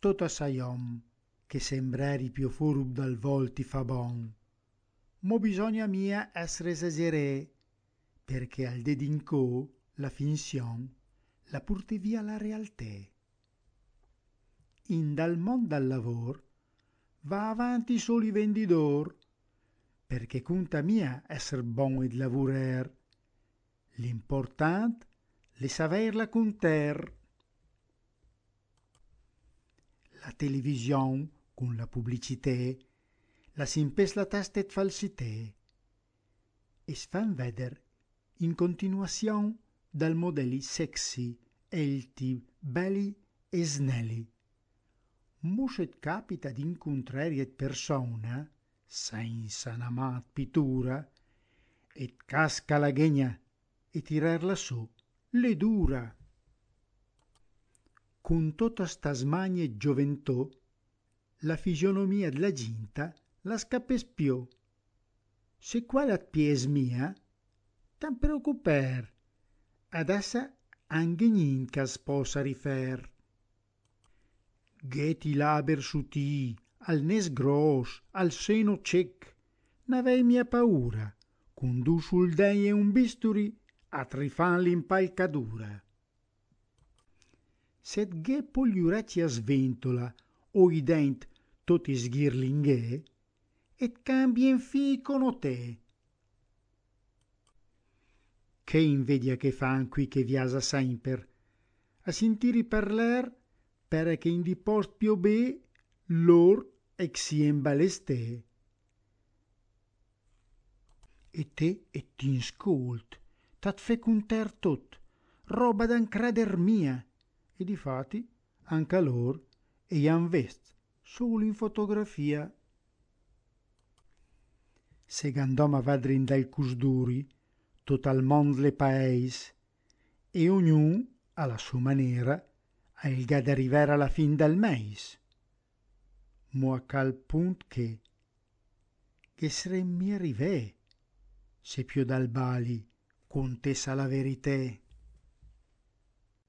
tota saiom, che sembreri più furb dal volti fa bon. Mo bisogna mia essere esageré, perché al dedincò la finzion la porti via la realtà. In dal mon dal lavor va avanti soli vendidor, perché conta mia esser bon ed lavurer. L'important le saverla conter. La television con la pubblicità la s'impes la testa et falsità e fan veder in continuazion dal modelli sexy, elti, belli e snelli. Mos et capita d'incontrare et persona senza una pittura et casca la ghegna e tirarla su le dura. Con tota sta smanie e gioventù la fisionomia della ginta la scapespiò. Se quale at pies mia, tan preoccuper, adassa anche ninca sposa rifer. Gheti laber sutii, al nes gros, al seno cec, n'avei mia paura, con du sul dei e un bisturi, a trifan l'impalcadura. Set ghè poi gli orecchi a sventola, o i dent toti sghirlinghè, et cambien ficono te. Che invedia che fan qui che viasa semper, a sentiri parler, pere che in di post più be, lor exien balestè. E te et t'inscult, t'at fe conter tot, roba d'an creder mia, e difatti anche lor eian vest solo in fotografia. Se gandòm a vadrin dal cusduri, tot al mond le paeis, e ognun, a la sua maniera, ha il ga d'arriver alla fin del meis. Mo a cal punt che saremmi arrivé, se più dal bali contessa la verità.